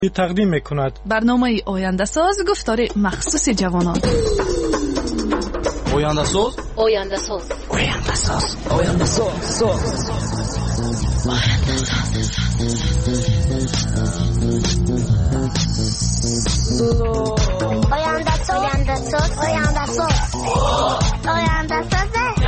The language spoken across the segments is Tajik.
تقدیم میکند برنامه آینده ساز گفتار مخصوص جوانان. آینده ساز آینده ساز آینده ساز آینده ساز آینده ساز آینده ساز آینده ساز آینده ساز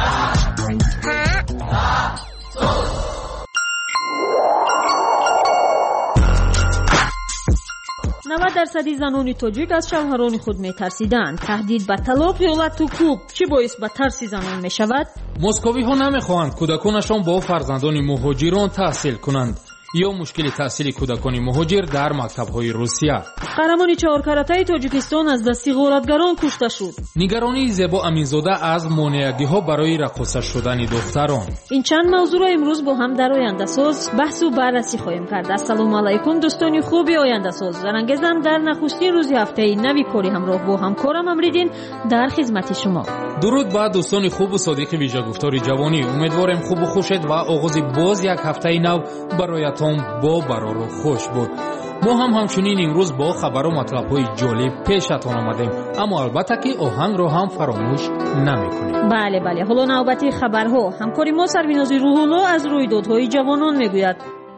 90% زنان تاجیک از شوهران خود می‌ترسیدند. تهدید به طلاق یا لطوکوب چه باعث به ترس زنان می‌شود؟ مسکوی‌ها نمی‌خواهند کودکانشان با فرزندان مهاجران تحصیل کنند یا مشکل تحصیل کودکان مهاجر در مکتب‌های روسیه. قهرمان 4 کاراته تاجیکستان از دستی غارتگران کشته شد. نگرانی زیبا امینزاده از مانعگی‌ها برای رقاصه شدن دختران. این چند موضوع را امروز با هم در آینده ساز بحث و بررسی خواهیم کرد. السلام علیکم دوستان خوب آینده ساز. زرنگزم در نخستین روز هفته نوی کاری همراه با همکارم امریدین در خدمت شما. درود با دوستان خوب و صادق ویژه گفتار جوانی. امیدوارم خوب و خوشید و آغاز باز یک هفته نو برایتان با برار و خوش بود. ما هم همچنین امروز با خبر و مطلب‌های جالب پیشتان آمدیم، اما البته که آهنگ رو هم فراموش نمی‌کنیم. بله حالا نوبتی خبرها. همکاری ما سربیناز روح‌الله از رویدادهای جوانان میگوید.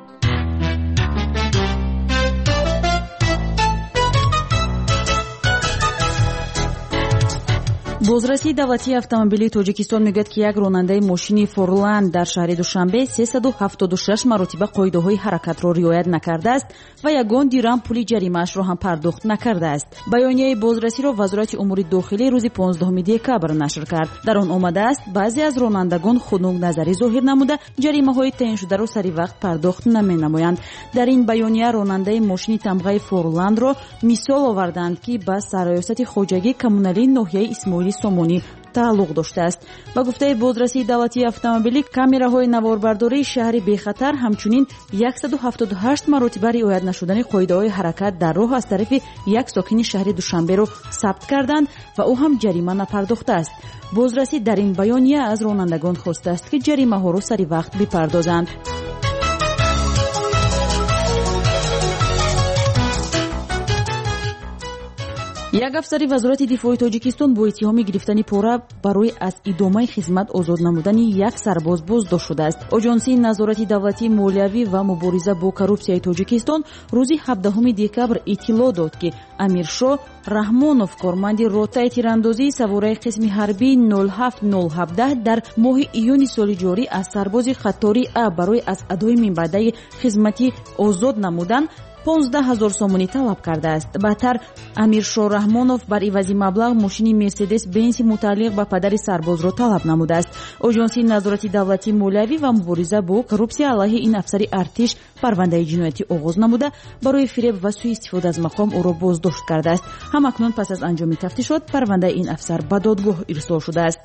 بازرسی دولتی автомобили توجیکستان میگوید که یک راننده ماشین فورلند در شهر دوشنبه 376 مرتبه قاعده‌های حرکت را رعایت نکرده است و یگان دیرم پول جریمه‌اش را هم پرداخت نکرده است. بیانیه بازرسی را وزارت امور داخلی روز 15 دکبر نشر کرد. در آن آمده است بعضی از رانندگان خنک نظری ظاهر نموده جریمه‌های تعیین شده را سری وقت پرداخت نمی‌نمایند. در این بیانیه راننده ماشین تمغه فورلند را مثال آوردند که به سرایست خواجگی کمونالی ناحیه اسماعیلی سومونی تعلق داشته است. با گفته بازرسی دولتی автомобили کامراهای نواربرداری شهر بخطر همچنین 178 مرتبه رعایت نشدن قاعده‌های حرکت در راه از طرف یک ساکن شهر دوشنبه را ثبت کردند و او هم جریمه نپرداخته است. بازرسی در این بیانیه از رانندگان خواسته است که جریمه ها را سری وقت بپردازند. یک افسر وزارت دفاع تاجیکستان با اتهام گرفتن پاره برای از ادامه خدمت آزاد نمودن یک سرباز بازداشت شده است. آژانسی نظارت دولتی مالیوی و مبارزه با коррупсия تاجیکستان روز 17 دکبر اطلاع داد که امیرشاه رحمانوف کارمند رتبه تیراندازی سواره قسم حربی 07017 در ماه ایون سال جاری از سرباز خطاری ا برای از ادای منبعد خدمتی آزاد نمودن 15,000 سومونی طلب کرده است. بعدتر امیرشاه رحمانوف بر عوض مبلغ ماشین مرسدس بنز متعلق به پدر سرباز را طلب نموده است. آژانسی نظارت دولتی مالیوی و مبارزه با коррупсия علیه این افسر ارتش پرونده جنایتی آغاز نموده برای فریب و سوء استفاده از مقام او را بازداشت کرده است. همکنون پس از انجام تفتیشات پرونده این افسر به دادگاه ارسال شده است.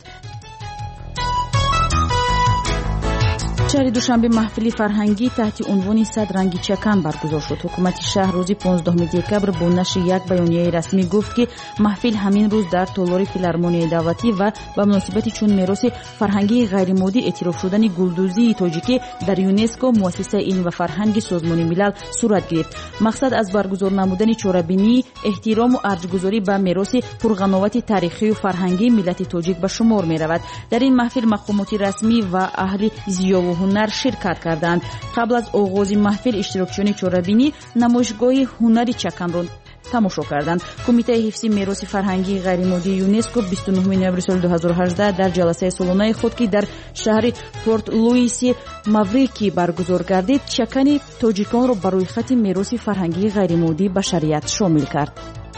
شهر دوشنبه محفل فرهنگی تحت عنوان 100 رنگ چکن برگزار شد. حکومت شهر روز 15 دکبر با نشر یک بیانیه رسمی گفت که محفل همین روز در تالار فیلارمونی دولتی و به مناسبت چون میراث فرهنگی غیر مادی اعتراف شدن گلدوزی تاجیکی در یونسکو مؤسسه علم و فرهنگ سازمان ملل صورت گرفت. مقصد از برگزار نمودن چهاره‌بینی، احترام و ارزش‌گذاری به میراث پرقناوت تاریخی و فرهنگی ملت تاجیک به شمار می‌رود. در این محفل مقامات رسمی و اهل ضیاء و هنر شرکت کردند. قبل از آغاز محفل اشتراکچیان چهاره‌بینی نمایشگاه هنری چکن را تماشا کردند. کمیته حفظ میراث فرهنگی غیر مادی یونسکو 29 نوامبر سال 2018 در جلسه سالانه خود که در شهر فورت لوئیس ماوریکی برگزار گردید چکن تاجیکان را برای خط میراث فرهنگی غیر مادی بشریت شامل کرد.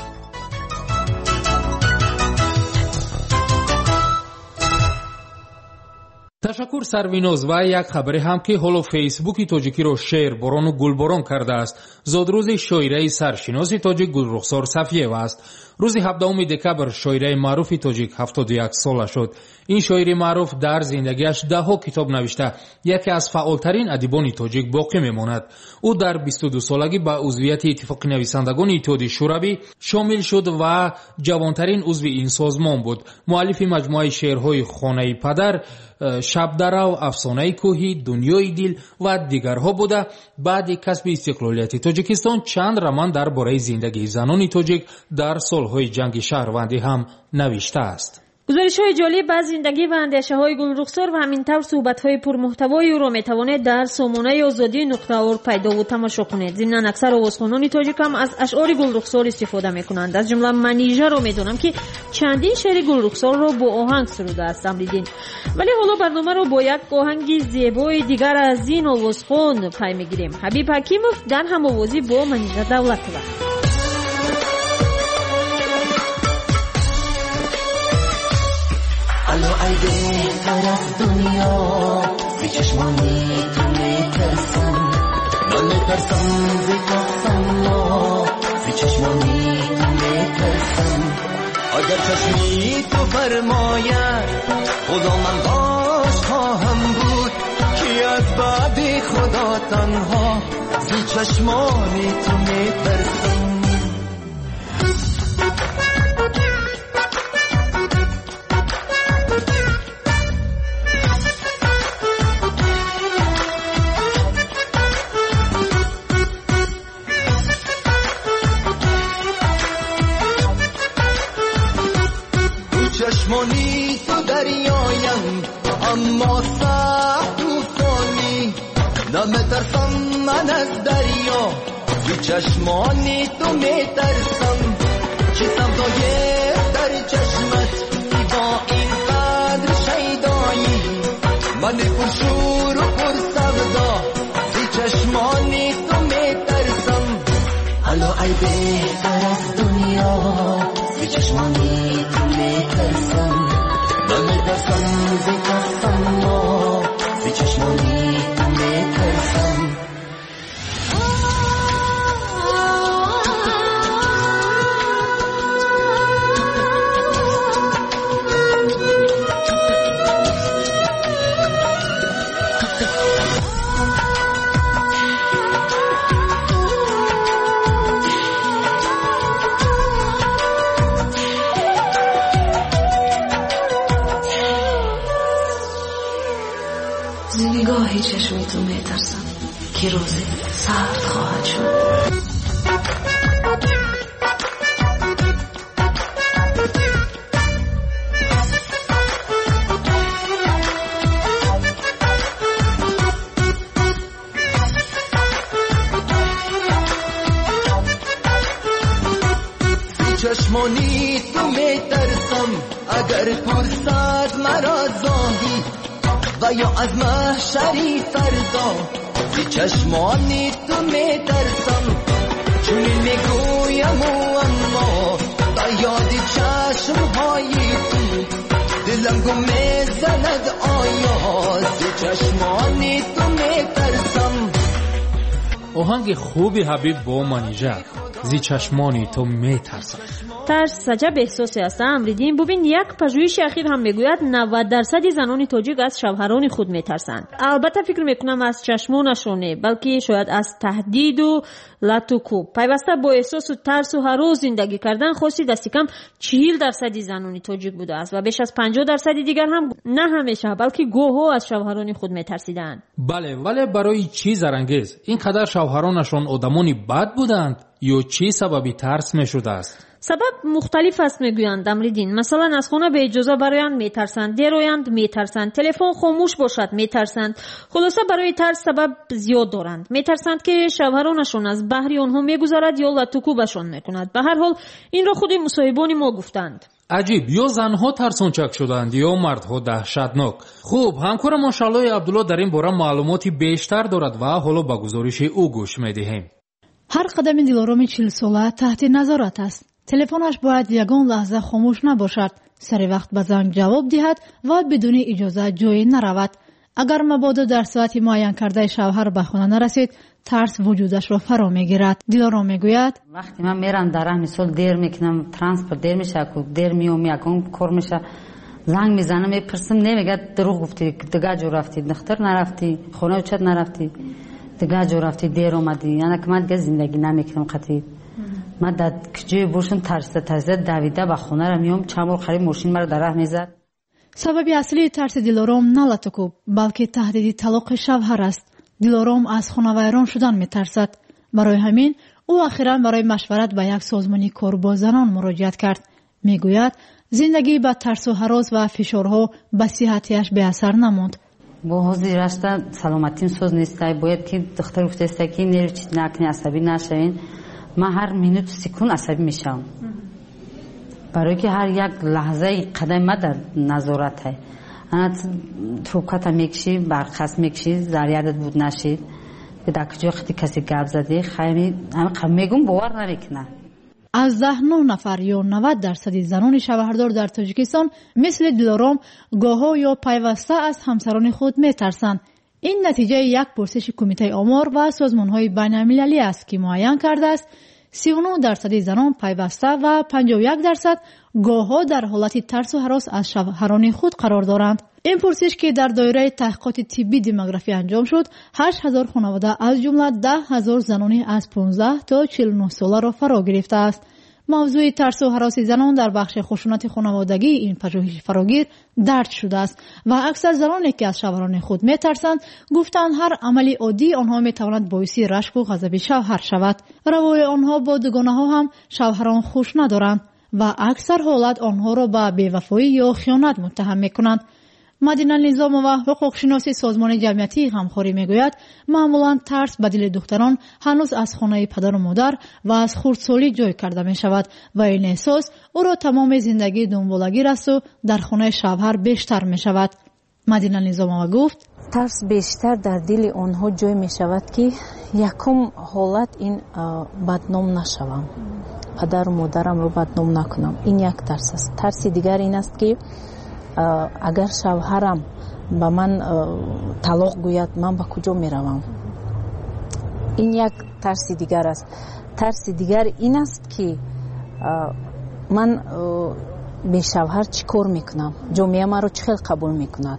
تشکر سرویناز و یک خبری هم که حالا فیسبوک تاجیکی رو شعر باران و گلباران کرده است. زادروز شاعره سرشناس تاجیک گلرخسار صفیه است. روز 17 دکبر شاعره معروف تاجیک 71 ساله شد. این شاعر معروف در زندگیش دهها کتاب نوشته. یکی از فعالترین ادیبان تاجیک باقی میماند. او در 22 سالگی به عضویت اتفاق نویسندگان اتحاد شوروی شامل شد و جوانترین عضو این سازمان بود. مؤلف مجموعه شعرهای خانه پدر шабдарав, афсонаи кӯҳӣ, дунёи дил ва дигарҳо буда баъди касби истиқлолияти тоҷикистон чанд роман дар бораи зиндагии занони тоҷик дар солҳои ҷанги шаҳрвандӣ ҳам навиштааст. гузоришҳои ҷолиб аз зиндагӣ ва андешаҳои Гулрухсор ва ҳамин тавр суҳбатҳои пурмуҳтавои ӯро метавонед дар сомонаи озодии нуқтаор пайдову тамошо кунед. зимнан аксар овозхонони тоҷик ҳам аз ашъори Гулрухсор истифода мекунанд. аз ҷумла манижаро медонам ки чандин шеъри Гулрухсорро бо оҳанг сурудааст Амриддин. вале ҳоло барномаро бо як оҳанги зебои дигар аз ин овозхон пай мегирем. Ҳабиб Ҳакимов дар ҳамовозӣ бо Манижа Давлатова. الو ای بهتر از دنیا زی چشمانی تو میترسم نمیترسم زی کسم زی چشمانی تو میترسم اگر چشمی تو فرماید خدا من باش خواهم بود که از بعد خدا تنها زی چشمانی تو میترسم چشمانی تو دریایم اما سخت طوفانی نمیترسم من از دریا بی چشمانی تو میترسم چی سودای در چشمت با این قدر شیدایی من پرشور و پر سودا بی چشمانی تو میترسم الو ای بهتر از دنیا بی چشمانی میترسم نمیترسم زی کسم زی چشمانی تو میترسم نگاهی چشمی تو میترسم که روزی سرد خواهد شد. چشمانی تو میترسم اگر پرسد مرا زاهی و یا از محشری فردا بی چشمانی تو میترسم چون میگویم و اما با یاد چشمهای تو دلم گم میزند آیا بی چشمانی تو میترسم. آهنگ خوبی حبیب با منیژه زی چشمانی تو میترسم. ترس عجب احساسی است امریدین. ببین یک پژوهش اخیر هم میگوید 90% زنان تاجیک از شوهران خود میترسند. البته فکر میکنم از چشمانشونه بلکه شاید از تهدید و لطوکوب. پیوسته با احساس و ترس و هر روز زندگی کردن خاصی دستی کم 40% زنان تاجیک بوده است و بیش از 50% دیگر هم نه همیشه بلکه گوها از شوهران خود میترسیدند. بله ولی برای چی زرنگیز اینقدر شوهرانشون آدمانی بد بودند یا چی سببی ترس میشده است؟ سبب مختلف است میگویند امریدین. مثلا از خانه به اجازه برایند میترسند، درویند میترسند، تلفن خاموش باشد میترسند. خلاصه برای ترس سبب زیاد دارند. میترسند که شوهرانشون از بحری آنها میگذارد یا لطوکوبشون میکند. به هر حال این را خود مصاحبان ما گفتند. عجیب، یا زنها ترسانچک شدند یا مردها دهشتناک. خوب، همکار ما شالای عبدالله در این باره معلوماتی بیشتر دارد و حالا به گزارش او گوش میدهیم. هر قدم دلارامی 40 ساله تحت نظارت است. تلفنش باید یگان لحظه خاموش نباشد. سر وقت به زنگ جواب دهد و بدون اجازه جایی نرود. اگر مبادا در ساعت معین کرده شوهر به خانه نرسید، ترس وجودش را فرا میگیرد. دلارام میگوید وقتی من میرم در راه مثال دیر میکنم، ترانسپورت دیر میشه، دیر میام یکم کار میشه، زنگ میزنم میپرسم، نمیگه دروغ گفتی، دیگه جو رفتی، دختر نرفتی، خونه چت نرفتی، دیگه جو رفتی، دیر اومدی. یعنی که من دیگه زندگی نمیکنم قطعی. من در کجای باشم ترس دویده به خونه را میام، چند بار خرید ماشین مرا در راه میزد. сабаби аслии тарси дилором на латукуб балки таҳдиди талоқи шавҳар аст. дилором аз хонавайрон шудан метарсад. барои ҳамин ӯ ахиран барои машварат ба як созмони кор бо занон муроҷиат кард. мегӯяд зиндагӣ ба тарсу ҳарос ва фишорҳо ба сиҳатиаш беасар намонд. бо ҳозир рашта саломатим соз нестай, бояд ки духтар гуфтеста ки нервчит накни, асабӣ нашавин. ман ҳар минуту секунд асабӣ мешавам, барое ки ҳар як лаҳзаи қадами ма дар назоратай. ана трубката мекишӣ, барқас мекишӣ, зарядат буд нашид, дар куҷои хати касе гап задӣ, хайри мегум бовар намекунад. аз 19 нафар ё 90% занони шавҳардор дар тоҷикистон мисли дилором гоҳо ё пайваста аз ҳамсарони худ метарсанд. ин натиҷаи як пурсиши кумитаи омор ва созмонҳои байналмилалӣ аст ки муайян кардааст 39% занон пайваста ва 51% гоҳҳо дар ҳолати тарсу ҳарос аз шавҳарони худ қарор доранд. ин пурсиш ки дар доираи таҳқиқоти тиббӣ демографӣ анҷом шуд, 8000 хонавода аз ҷумла 10000 занони аз 15 то 49 соларо фаро гирифтааст. мавзӯи тарсу ҳароси занон дар бахши хушунати хонаводагии ин пажӯҳиши фарогир дард шудааст ва аксар заноне ки аз шавҳарони худ метарсанд гуфтанд ҳар амали оддии онҳо метавонад боиси рашку ғазаби шавҳар шавад. равои онҳо бо дугонаҳо ҳам шавҳарон хуш надоранд ва аксар ҳолат онҳоро ба бевафоӣ ё хиёнат муттаҳам мекунанд. мадина низомова, ҳуқуқшиноси созмони ҷамъиятии ғамхорӣ мегӯяд, маъмулан тарс ба дили духтарон ҳанӯз аз хонаи падару модар ва аз хурдсолӣ ҷой карда мешавад ва ин эҳсос ӯро тамоми зиндагӣ дунболагир асту дар хонаи шавҳар бештар мешавад. мадина низомова гуфт: тарс бештар дар дили онҳо ҷой мешавад ки якум ҳолат ин бадном нашавам, падару модарамро бадном накунам. ин як тарс аст. тарси дигар ин аст ки агар шавҳарам ба ман талоқ гӯяд, ман ба куҷо меравам. ин як тарси дигар аст. тарси дигар ин аст ки ман бешавҳар чӣ кор мекунам, ҷомеа маро чӣ хел қабул мекунад.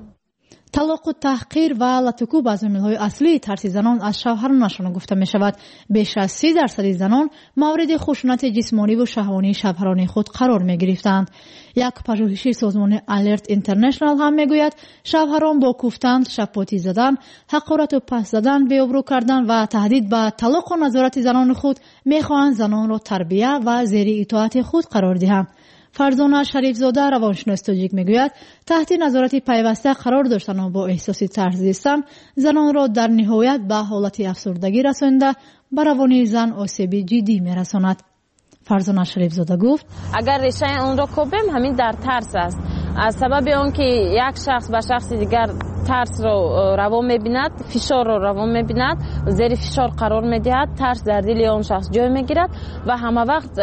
талоқу таҳқир ва латукуб аз умилҳои аслии тарси занон аз шавҳаронашон гуфта мешавад. беш аз 30% занон мавриди хушунати ҷисмониву шаҳвонии шавҳарони худ қарор мегирифтанд. як пажӯҳиши созмони Alert International ҳам мегӯяд, шавҳарон бо куфтан, шапотӣ задан, ҳақорату паст задан, беобрӯ кардан ва таҳдид ба талоқу назорати занони худ мехоҳанд занонро тарбия ва зери итоати худ қарор диҳанд. фарзона шарифзода, равоншиноси тоҷик, мегӯяд, таҳти назорати пайваста қарор доштану бо эҳсоси тарс зистан занонро дар ниҳоят ба ҳолати афсурдагӣ расонда ба равони зан осеби ҷиддӣ мерасонад. фарзона шарифзода гуфт: агар решаи онро кобем, ҳамин дар тарс аст. аз сабаби он ки як шахс ба шахси дигар тарсро равон мебинад, фишорро равон мебинад, зери фишор қарор медиҳад, тарс дар дили он шахс ҷой мегирад ва ҳама вақт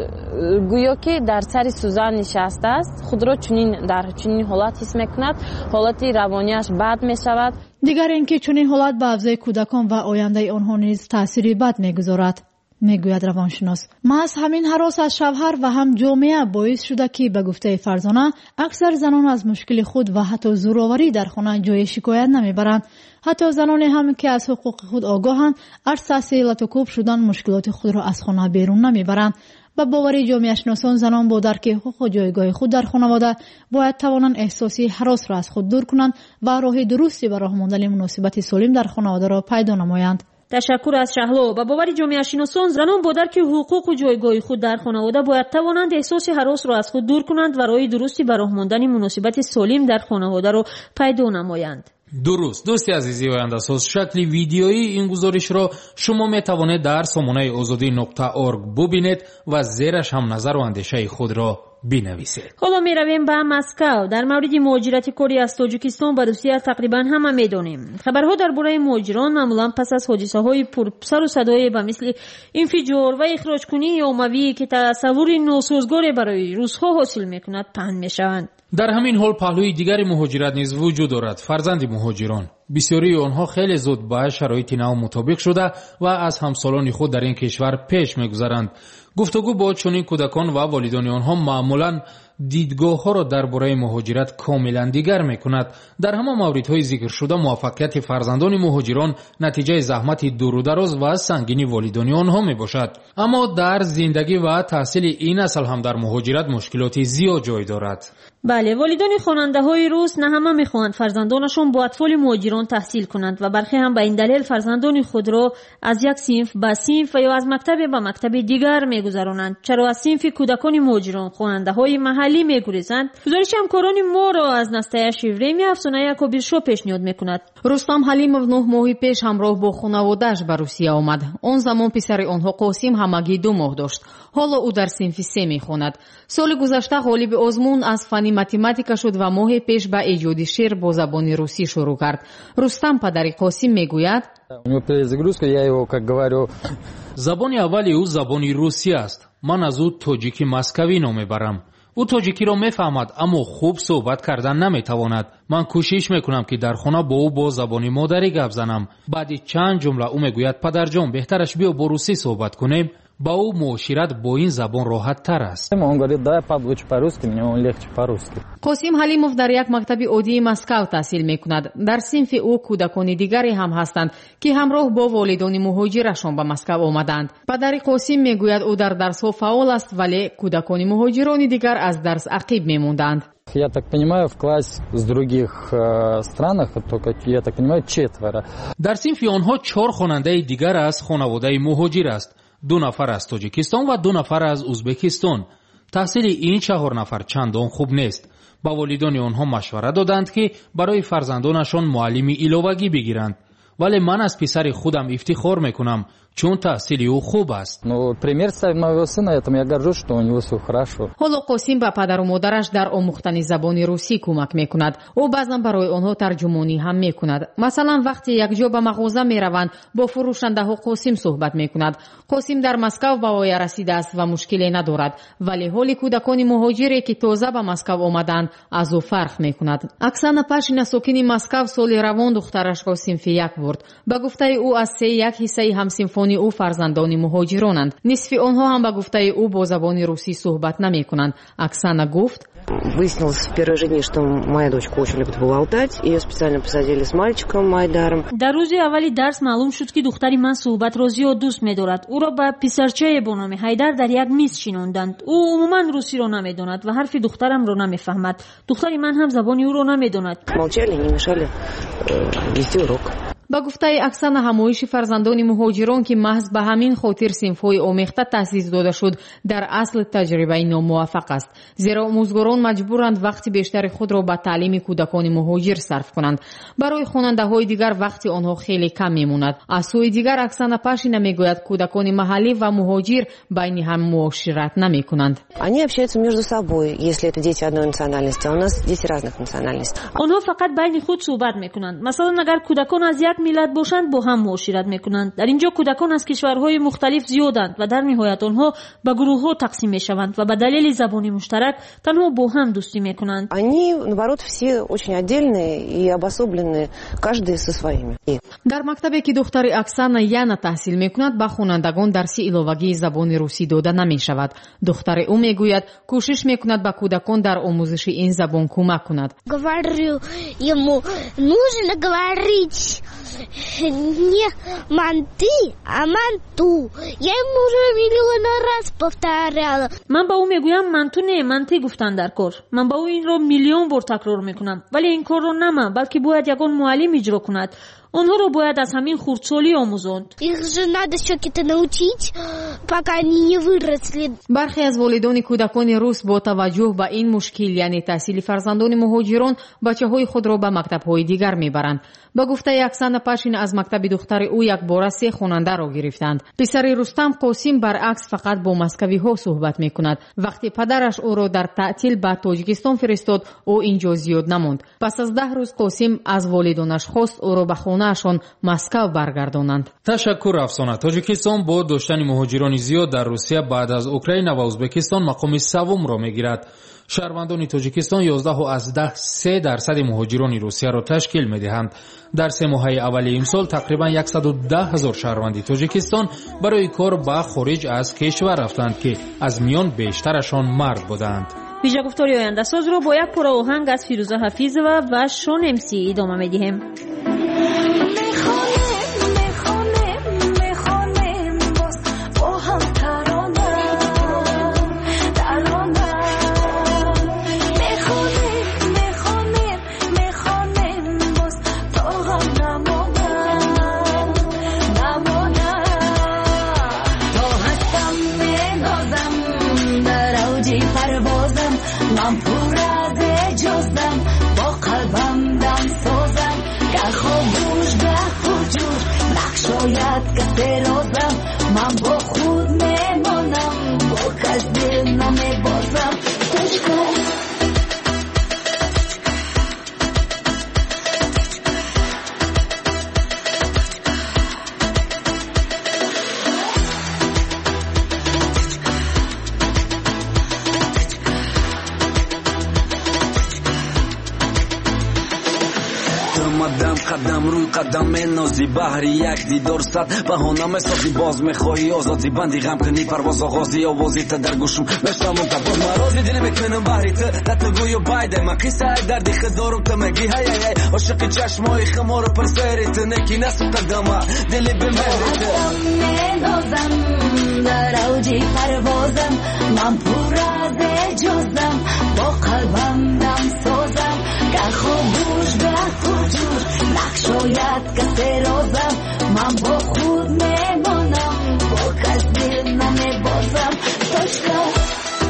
гӯё ки дар сари сӯзан нишастааст, худро дар чунин ҳолат ҳис мекунад, ҳолати равониаш бад мешавад. дигар ин ки чунин ҳолат ба авзои кӯдакон ва ояндаи онҳо низ таъсири бад мегузорад. мегӯяд равоншинос. маҳз ҳамин ҳарос аз шавҳар ва ҳам ҷомеа боис шуда ки ба гуфтаи Фарзона аксар занон аз мушкили худ ва ҳатто зӯроварӣ дар хона ҷои шикоят намебаранд. ҳатто заноне ҳам ки аз ҳуқуқи худ огоҳанд, аз таъсири латукуб шудан мушкилоти худро аз хона берун намебаранд. ба бовари ҷомеашиносон, занон бо дарки ҳуқуқу ҷойгоҳи худ дар хонавода бояд тавонанд эҳсоси ҳаросро аз худ дур кунанд ва роҳи дурусти ба роҳ мондани муносибати солим дар хонаводаро пайдо намоянд. ташаккур аз шаҳло. ба бовари ҷомеашиносон, занон бо дарки ҳуқуқу ҷойгоҳи худ дар хонавода бояд тавонанд эҳсоси ҳаросро аз худ дур кунанд ва роҳи дурусти ба роҳ мондани муносибати солим дар хонаводаро пайдо намоянд. дуруст. дӯсти азизи ояндасоз, шакли видеои ин гузоришро шумо метавонед дар сомонаи озодӣ.орг бубинед ва зераш ҳам назару андешаи худро бинависед. ҳоло меравем ба Москав. дар мавриди муҳоҷирати кори аз Тоҷикистон ба Русия тақрибан ҳама медонем. хабарҳо дар бораи муҳоҷирон маъмулан пас аз ҳодисаҳои пурсару садое ба мисли инфиҷор ва ихроҷкунии оммавӣ ки тасаввури носозгоре барои русҳо ҳосил мекунад паҳн мешаванд. дар ҳамин ҳол паҳлӯи дигари муҳоҷират низ вуҷуд дорад. фарзанди муҳоҷирон, бисёрии онҳо хеле зуд ба шароити нав мутобиқ шуда ва аз ҳамсолони худ дар ин кишвар пеш мегузаранд. гуфтугӯ бо чунин кӯдакон ва волидони онҳо маъмулан دیدگاه‌ها را درباره مهاجرت کاملا دیگر می‌کند. در همه موردهای ذکر شده موفقیت فرزندان مهاجران نتیجه زحمت دور و دراز و سنگین والدین آنها میباشد. اما در زندگی و تحصیل این نسل هم در مهاجرت مشکلاتی زیاد جای دارد. بله، والدان خواننده‌های روس نه همه می‌خواهند فرزندانشان با اطفال مهاجران تحصیل کنند و برخی هم به این دلیل فرزندان خود را از یک صنف به صنف یا از مکتب به مکتب دیگر می‌گذرانند. چرا از صنف کودکان مهاجران خواننده‌های محلی می‌گریزند؟ گزارش همکاران ما را از نستعه شیوری می‌افزاید یکوب شو پیشنهاد می‌کند. رستم حلیمов 9 ماه پیش همراه با خانواده‌اش به روسیه آمد. آن زمان پسر آنها قاسم همگی 2 ماه داشت. حالا او در صنف 3 می‌خواند. سال گذشته غالب آزمون از فن ماتماتیکا شد و ماه پیش به ایجاد شعر با زبان روسی شروع کرد. رستم پدر قاسم میگوید زبان اولی او زبان روسی است. من از او تاجیکی مسکوی نام میبرم. او تاجیکی را میفهمد اما خوب صحبت کردن نمیتواند. من کوشش میکنم که در خانه با او با زبان مادری گپ زنم. بعد چند جمله او میگوید پدرجان بهترش بیا با روسی صحبت کنیم. با او معاشرت با این زبان راحت تر است. قاسم حلیمov در یک مکتب عادی مسکو تحصیل میکند. در صنف او کودکان دیگری هم هستند که همراه با والدان مهاجرشان به مسکو آمدند. پدر قاسم میگوید او در درس‌ها فعال است ولی کودکان مهاجران دیگر از درس عقب میموندند. Я так понимаю, в классе с других странах только, я так понимаю, 4. در صنف آنها 4 خواننده دیگر از خانواده مهاجر است. 2 نفر از تاجیکستان و 2 نفر از ازبکستان. تحصیل این 4 نفر چندان خوب نیست. با والدان آنها مشوره دادند که برای فرزندانشان معلمی علاوگی بگیرند. ولی من از پسر خودم افتخار میکنم چون تحصیل او خوب است. حالا قاسم به پدر و مادرش در آموختن زبان روسی کمک میکند. او بعضا برای آنها ترجمانی هم میکند. مثلا وقتی یک جا به مغازه میروند با فروشنده ها قاسم صحبت میکند. قاسم در مسکو به وی رسیده است و مشکلی ندارد ولی حال کودکان مهاجری که تازه به مسکو آمدند از او فرق میکند. اکسانا پاشینا ساکن مسکو سال روان دخترش را صنف 1 برد. به گفته او از 3/1 حصه همصنفان او فرزندان مهاجرانند. نصف آنها هم به گفته او با زبان روسی صحبت نمی‌کنند. اکسانا گفت Выяснилось в первой же дне, что моя дочка очень любит болтать. Ее специально посадили с мальчиком Майдаром. در روز اولی درس معلوم شد که دختری من صحبت را زیاد دوست می‌دارد. او را با پسرچه با نام حیدر در یک میز شیناندند. او عموما روسی را نمی‌داند و حرف دخترم را نمی‌فهمد. دختری من هم زبان او را نمی‌داند. Молчали, не мешали вести урок. با گفته اکسانا همایش فرزندان مهاجران که محض به همین خاطر صنف‌های آمیخته تأسیس داده شد در اصل تجربه ناموفق است. زیرا آموزگاران مجبورند وقت بیشتر خود را به تعلیم کودکان مهاجر صرف کنند. برای خواننده‌های دیگر وقت آنها خیلی کم میماند. از سوی دیگر اکسانا پاشینا میگوید کودکان محلی و مهاجر بین هم معاشرت نمی‌کنند. Они общаются между собой, если это дети одной национальности, а у нас дети разных национальностей. آنها فقط بین خود صحبت می‌کنند. مثلا اگر کودکان از یک ملت باشند با هم معاشرت میکنند. در اینجا کودکان از کشورهای مختلف زیادند و در نهایت آنها به گروه‌ها تقسیم میشوند و به دلیل زبان مشترک تنها با هم دوستی میکنند. Они, наоборот, все очень отдельные и обособленные, каждый со своими. در مکتبی که دختر اکسانا یانا تحصیل میکند به خوانندگان درس علاوگی زبان روسی داده نمیشود. دختر او میگوید کوشش میکند به کودکان در آموزش این زبان کمک کند. Говорю ему, нужно говорить не манты, а манту. Я ему уже миллион раз повторяла. من با او میگویم منتو نه منتی گفتن در کار. من با او این رو میلیون بار تکرار میکنم ولی این کار رو نه من بلکه باید یگان معلم اجرا کند. آنها رو باید از همین خردسالی آموزاند. Их же надо что-то научить, пока они не выросли. برخی از والدان کودکان روس با توجه به این مشکل یعنی تحصیل فرزندان مهاجران بچه‌های خود را به مکتب‌های دیگر میبرند. با گفته اکسانا پاشینا از مکتب دختر او یک بار 3 خواننده را گرفتند. پسر رستم قاسم برعکس فقط با مسکوی‌ها صحبت میکند. وقتی پدرش او را در تعطیل به تاجیکستان فرستاد او اینجا زیاد نماند. پس از 10 روز قاسم از والدانش خواست او را به خانه‌شان مسکو برگردانند. تشکر افسانه. تاجیکستان با داشتن مهاجران زیاد در روسیه بعد از اوکراین و ازبکستان مقام سوم را میگیرد. شهروندان تاجیکستان 11 از 10 3% مهاجران روسیه را تشکیل می‌دهند. در 3 ماه اول امسال تقریبا 110,000 شهروند تاجیکستان برای کار به خارج از کشور رفتند که از میان بیشترشان مرد بودند. ویژه گفتاری آینده ساز رو با یک پاره آهنگ از فیروزه حفیظова و شون امسی ادامه میدیم. من پر از اجازم با قلبم دم سازم گر خاموش به حجور نقشاید که درازم من با خود میمانم با کس دل نمیبازم قدم روی قدم نازی بحری یک دیدار صد بهانه میسازی باز میخواهی آزادی بندی غم کنی پرواز آغازی آوازی تا در گوشم نشتم تا باز مرازی دل میکنم بحری تو نتگوی و بایده من قصه دردی خدارم تو مگی هی هی عاشق چشمای خمار پر سری تو نکی نسو قدمه دلی بمهری تو نازم در اوجی پروازم من پر از اجازم با قلبم دم سازم گر خاموش به حجور نقشاید که سرازم من با خود میمانم با کس دل نمیبازم داشتم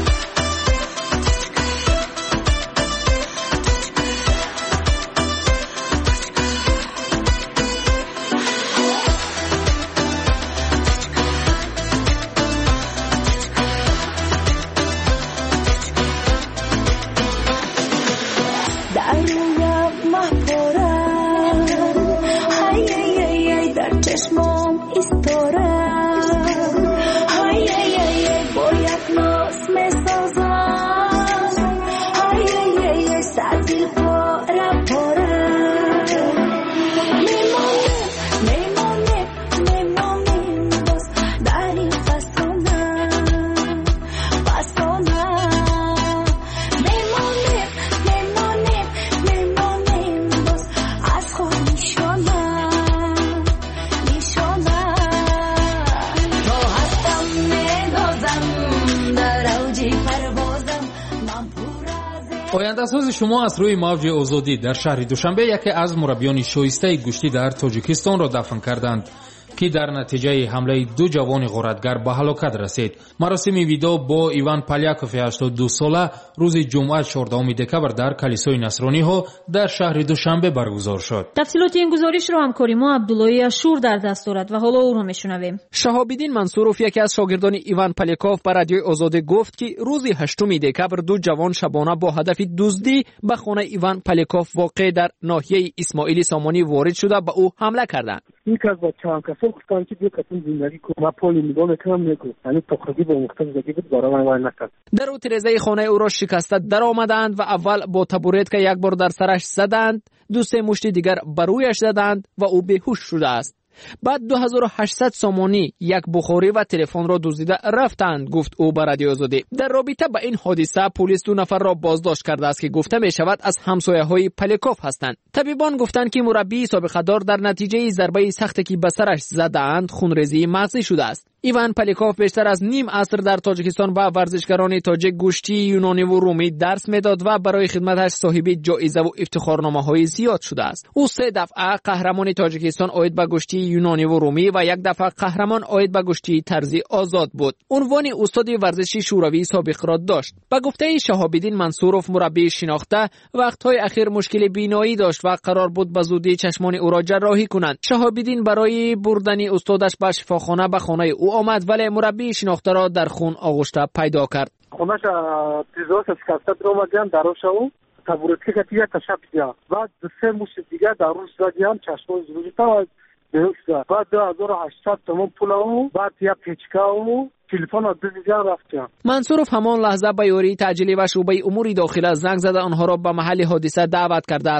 آینده‌ساز شما از روی موج آزادی در شهر دوشنبه یکی از مربیان شایسته گوشتی در تاجیکستان را دفن کردند که در نتیجه حمله دو جوان غارتگر به هلاکت رسید. مراسم ویدا با ایوان پالیاکوف 82 ساله روز جمعه 14 دکبر در کلیسای نصرانی ها در شهر دوشنبه برگزار شد. تفصیلات این گزارش را همکاری ما عبداللهی اشور در دست دارد و حالا او را میشنویم. شهاب‌الدین منصورов یکی از شاگردان ایوان پالیاکوف به رادیوی آزادی گفت که روز 8 دکبر دو جوان شبانه با هدف دزدی به خانه ایوان پالیاکوف واقع در ناحیه اسماعیلی سامانی وارد شده به او حمله کردند. یک از بچه‌ها کسا گفتن که دیگه کسی زندگی کو ما پول نگاه میکنم نگو یعنی تقریبا با مختلف زندگی بود برای من نکرد. در او ترازه خانه او را شکسته در آمدند و اول با تبورت که یک بار در سرش زدند، دو سه مشت دیگر بر رویش زدند و او بیهوش شده است. بعد 2800 سامانی، یک بخاری و تلفن را دزدیده رفتند، گفت او به رادیو آزادی. در رابطه با این حادثه پلیس دو نفر را بازداشت کرده است که گفته می شود از همسایه‌های پالیاکوف هستند. طبیبان گفتند که مربی سابقه دار در نتیجه ضربه سختی که به سرش زدند خونریزی مغزی شده است. ایوان پالیاکوف بیشتر از نیم عصر در تاجیکستان به ورزشکاران تاجیک گوشتی یونانی و رومی درس میداد و برای خدمتش صاحب جایزه و افتخارنامه‌های زیاد شده است. او 3 دفعه قهرمان تاجیکستان عاید به گوشتی یونانی و رومی و یک دفعه قهرمان عاید به گوشتی طرزی آزاد بود. عنوان استاد ورزشی شوروی سابق را داشت. به گفته شهاب‌الدین منصورов مربی شناخته وقت‌های اخیر مشکل بینایی داشت و قرار بود به زودی چشمان او را جراحی کنند. شهاب‌الدین برای بردن استادش به شفاخانه به خانه او آمد ولی مربی شناخته را در خون آغشته پیدا کرد. خونش تیزاش شکسته در آمدیم دروش او تبورتکی که دیگه تشب دیا بعد 3 مشت دیگه در روش زدیم چشمان زروجی تا بیهوش شد. بعد 2800 تومان پول او بعد یک پیچکا او تلفن از دیگر رفتیم. منصورов همان لحظه به یاری تعجیلی و شعبه امور داخله زنگ زده آنها را به محل حادثه دعوت کرده است.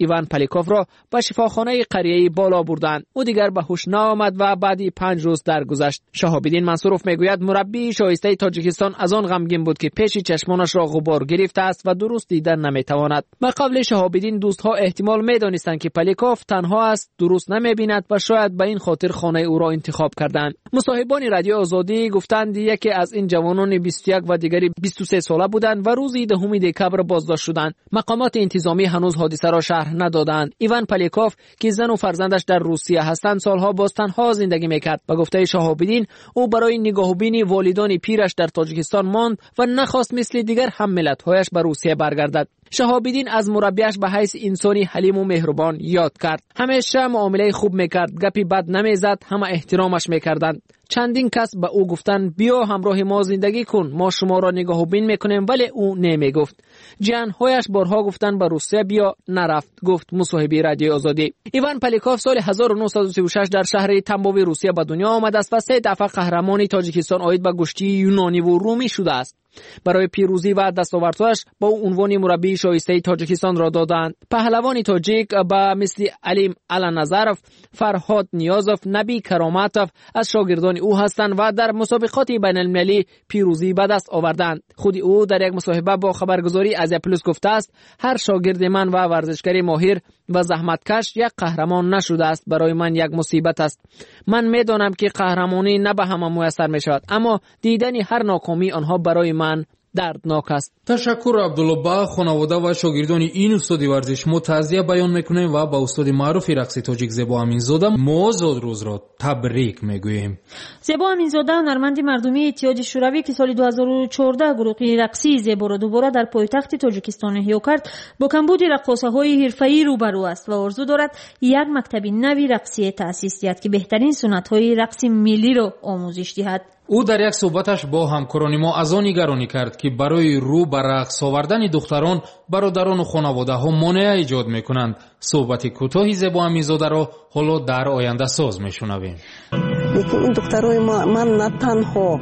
ایوان پالیکوف را به شفاخانه قریه بالا بردند. او دیگر به هوش نآمد و بعدی 5 روز درگذشت. شهاب‌الدین منصوروف میگوید مربی شایسته تاجیکستان از آن غمگین بود که پیش چشمانش را غبار گرفته است و درست دیدن نمیتواند. به قول شهاب‌الدین دوستها احتمال میدانستند که پالیکوف تنها است، درست نمیبیند و شاید به این خاطر خانه او را انتخاب کردند. مصاحبان رادیو آزادی گفتند یکی از این جوانان 21 و دیگری 23 ساله بودند و روز 10 دکبر بازداشت شدند. مقامات انتظامی هنوز حادثه را شرح ندادند. ایوان پالیکوف که زن و فرزندش در روسیه هستند سالها باز تنها زندگی میکرد. به گفته شهاب‌الدین او برای نگاهبینی والدان پیرش در تاجیکستان ماند و نخواست مثل دیگر هم ملت‌هایش به روسیه برگردد. شهاب‌الدین از مربیش به حیث انسانی حلیم و مهربان یاد کرد. همیشه معامله خوب میکرد، گپی بد نمیزد، همه احترامش میکردند. چندین کس به او گفتند بیا همراه ما زندگی کن، ما شما را نگاهبین میکنیم، ولی او نمیگفت. جانهایش بارها گفتند به روسیه بیا، نرفت. گفت مصاحبه رادیو آزادی. ایوان پالیکوف سال 1936 در شهر تنبوی روسیه به دنیا آمد است و 3 دفعه قهرمانی تاجیکستان عاید به گشتی یونانی و رومی شده است. برای پیروزی و دستاوردهایش با او عنوان مربی شایسته تاجیکستان را دادند. پهلوان تاجیک به مثل علیم علنظرف، فرهاد نیازوف، نبی کراماتوف از شاگردان او هستند و در مسابقات بین المللی پیروزی به دست آوردند. خود او در یک مصاحبه با خبرگزاری آزیا پلوس گفته است هر شاگرد من و ورزشکار ماهر و زحمتکش یک قهرمان نشده است، برای من یک مصیبت است. من میدانم که قهرمانی نه به همه میسر می شود، اما دیدن هر ناکامی آنها برای من دردناک است. تشکر عبدالله. با خانواده و شاگردان این استاد ورزش ما تعزیه بیان میکنیم و با استاد معروف رقص تاجیک زیبا امینزاده ما زادروز را تبریک میگوییم. زیبا امینزاده هنرمند مردمی اتحاد شوروی که سال 2014 گروه رقصی زیبا را دوباره در پایتخت تاجیکستان احیا کرد با کمبود رقاصه‌های حرفه‌ای روبرو است و آرزو دارد یک مکتب نوی رقصی تأسیس دهد که بهترین سنت‌های رقص ملی را آموزش دهد. او در یک صحبتش با همکاران ما از آن نگرانی کرد که برای رو به رقص آوردن دختران برادران و خانواده ها مانع ایجاد میکنند. صحبت کوتاهی زیبا امینزاده را حالا در آینده ساز میشنویم. لیکن این دخترای من نه تنها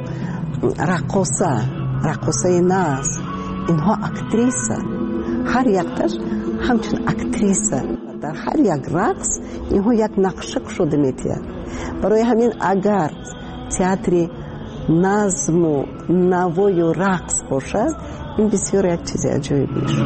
رقاصه نه، اینها اکتریسه، هر یکتش همچون اکتریسه. در هر یک رقص اینها یک نقشه شده میتید. برای همین اگر تئاتر نظم و نوای و رقص باشد این بسیار یک چیز عجیبی است.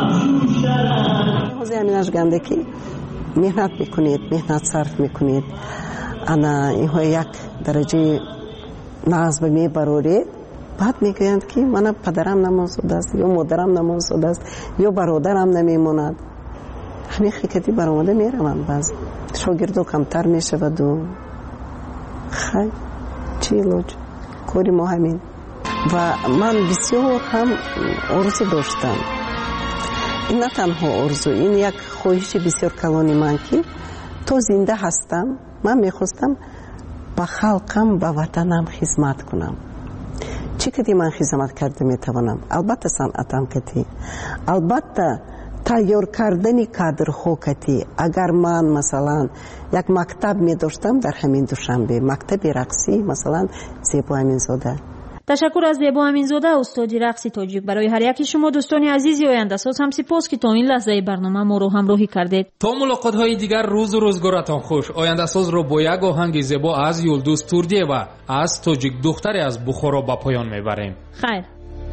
حوزه همینش گنده که مهنت میکنید، مهنت صرف میکنید، انا اینها یک درجه نظم میبرورید، بعد میگویند که من پدرم نمازده است یا مادرم نمازده است یا برادرم نمیماند. همین خیکتی برآمده میروند، بعض شاگردو کمتر میشود و خیلی چی لوج کاری ما همین. و من بسیار هم آرزو داشتم، این نه تنها آرزو، این یک خواهش بسیار کلانی من که تو زنده هستم من میخواستم با خلقم با وطنم خدمت کنم. چی کدی من خدمت کرده میتوانم؟ البته صنعتم کتی، البته تیار کردنی کادرها کتی. اگر من مثلا یک مکتب می داشتم در همین دوشنبه، مکتب رقصی مثلا زیبا امینزاده. تشکر از زیبا امینزاده استاد رقص تاجیک. برای هر یکی شما دوستان عزیزی آینده ساز هم سپاس که تا این لحظه برنامه ما رو همراهی کردید. تا ملاقات های دیگر روز و روزگارتان خوش. آینده ساز رو با یک آهنگ زیبا از یلدوز توردیه و از تاجیک دختری از بخارا به پایان میبریم. خیر.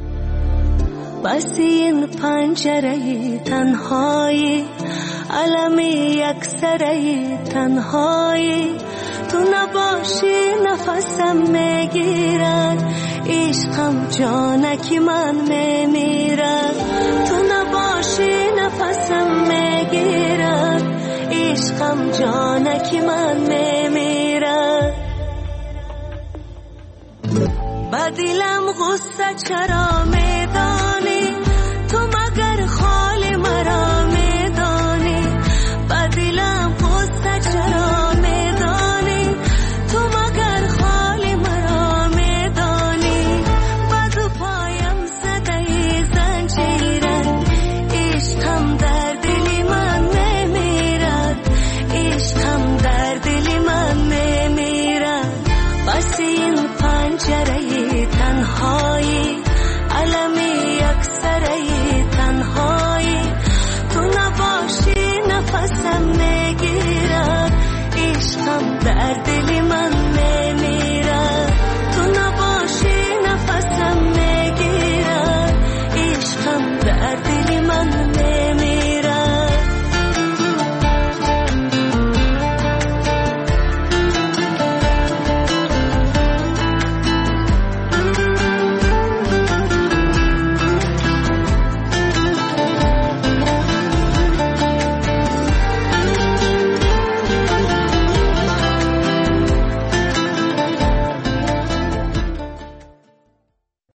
بس این پنجره تنهایی، علم یک سره تنهایی، تو نباشی نفسم میگیرد، عشقم جانکی من میمیرد. تو نباشی نفسم میگیرد، عشقم جانکی من میمیرد. با دلم غصه چرا